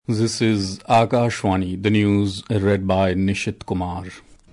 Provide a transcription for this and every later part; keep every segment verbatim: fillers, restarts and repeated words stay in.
This is Akashvani, the news read by Nishit Kumar.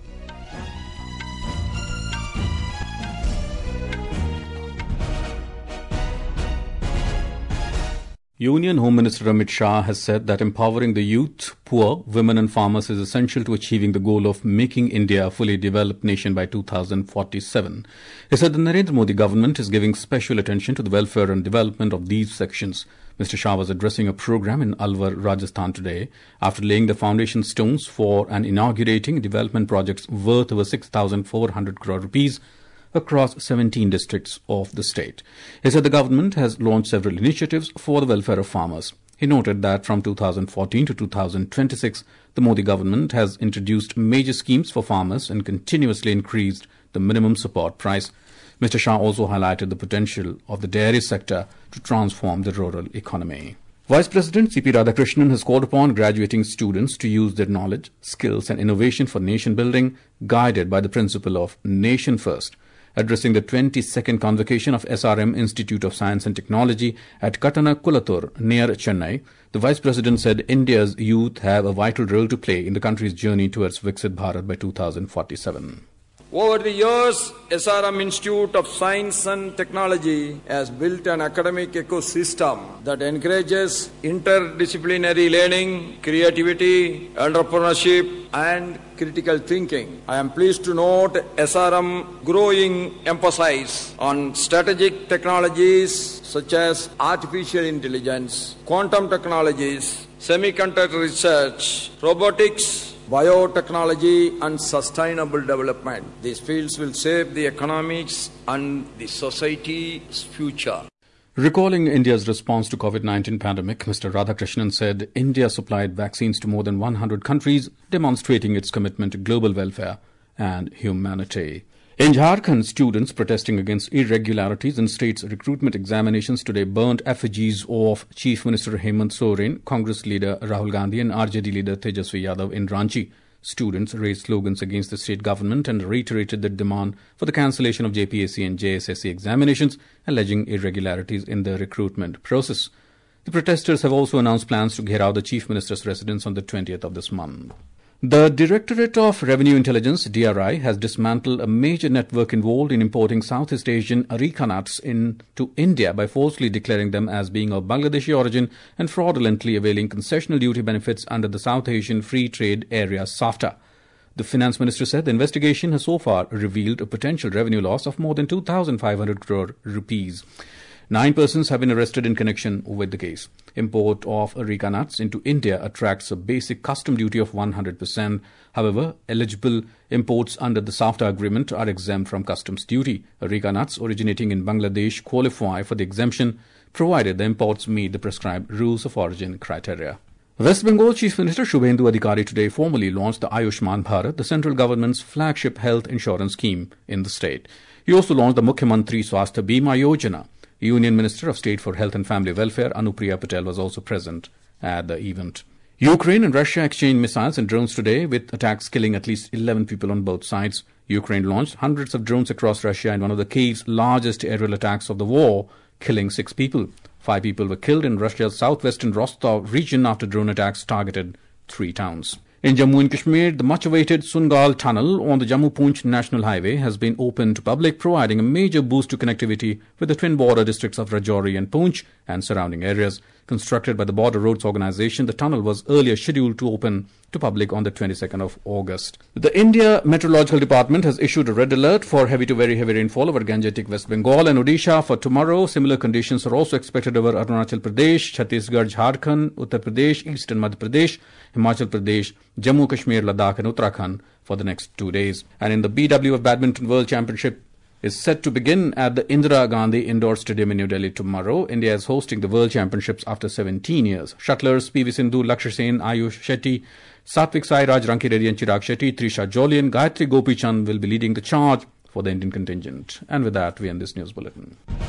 Union Home Minister Amit Shah has said that empowering the youth, poor, women and farmers is essential to achieving the goal of making India a fully developed nation by two thousand forty-seven. He said the Narendra Modi government is giving special attention to the welfare and development of these sections. Mister Shah was addressing a program in Alwar, Rajasthan today after laying the foundation stones for and inaugurating development projects worth over six thousand four hundred crore rupees across seventeen districts of the state. He said the government has launched several initiatives for the welfare of farmers. He noted that from two thousand fourteen to two thousand twenty-six, the Modi government has introduced major schemes for farmers and continuously increased the minimum support price. Mister Shah also highlighted the potential of the dairy sector to transform the rural economy. Vice President C P Radhakrishnan has called upon graduating students to use their knowledge, skills and innovation for nation building, guided by the principle of Nation First. Addressing the twenty-second convocation of S R M Institute of Science and Technology at Katana Kulatur near Chennai, the Vice President said India's youth have a vital role to play in the country's journey towards Viksit Bharat by two thousand forty-seven. Over the years, S R M Institute of Science and Technology has built an academic ecosystem that encourages interdisciplinary learning, creativity, entrepreneurship, and critical thinking. I am pleased to note S R M growing emphasis on strategic technologies such as artificial intelligence, quantum technologies, semiconductor research, robotics, biotechnology and sustainable development. These fields will shape the economics and the society's future. Recalling India's response to COVID nineteen pandemic, Mister Radhakrishnan said India supplied vaccines to more than one hundred countries, demonstrating its commitment to global welfare and humanity. In Jharkhand, students protesting against irregularities in state's recruitment examinations today burnt effigies of Chief Minister Hemant Soren, Congress leader Rahul Gandhi and R J D leader Tejasvi Yadav in Ranchi. Students raised slogans against the state government and reiterated their demand for the cancellation of J P S C and J S S C examinations, alleging irregularities in the recruitment process. The protesters have also announced plans to gherao the Chief Minister's residence on the twentieth of this month. The Directorate of Revenue Intelligence, D R I, has dismantled a major network involved in importing Southeast Asian areca nuts into India by falsely declaring them as being of Bangladeshi origin and fraudulently availing concessional duty benefits under the South Asian Free Trade Area SAFTA. The Finance Minister said the investigation has so far revealed a potential revenue loss of more than two thousand five hundred crore rupees. Nine persons have been arrested in connection with the case. Import of areca nuts into India attracts a basic custom duty of one hundred percent. However, eligible imports under the SAFTA agreement are exempt from customs duty. Areca nuts originating in Bangladesh qualify for the exemption, provided the imports meet the prescribed rules of origin criteria. West Bengal Chief Minister Shubhendu Adhikari today formally launched the Ayushman Bharat, the central government's flagship health insurance scheme in the state. He also launched the Mukhyamantri Swasthya Bima Yojana. Union Minister of State for Health and Family Welfare Anupriya Patel was also present at the event. Ukraine and Russia exchanged missiles and drones today, with attacks killing at least eleven people on both sides. Ukraine launched hundreds of drones across Russia in one of the Kyiv's largest aerial attacks of the war, killing six people. Five people were killed in Russia's southwestern Rostov region after drone attacks targeted three towns. In Jammu and Kashmir, the much-awaited Sungal Tunnel on the Jammu-Poonch National Highway has been opened to public, providing a major boost to connectivity with the twin border districts of Rajouri and Poonch and surrounding areas. Constructed by the Border Roads Organization, the tunnel was earlier scheduled to open to public on the twenty-second of August. The India Meteorological Department has issued a red alert for heavy to very heavy rainfall over Gangetic West Bengal and Odisha for tomorrow. Similar conditions are also expected over Arunachal Pradesh, Chhattisgarh, Jharkhand, Uttar Pradesh, Eastern Madhya Pradesh, Himachal Pradesh, Jammu Kashmir, Ladakh and Uttarakhand for the next two days. And in the B W F Badminton World Championship is set to begin at the Indira Gandhi Indoor Stadium in New Delhi tomorrow. India is hosting the World Championships after seventeen years. Shuttlers P V Sindhu, Lakshya Sen, Ayush Shetty, Satvik Sairaj, Ranki Reddy and Chirag Shetty, Trisha Joly and Gayatri Gopichand will be leading the charge for the Indian contingent. And with that, we end this news bulletin.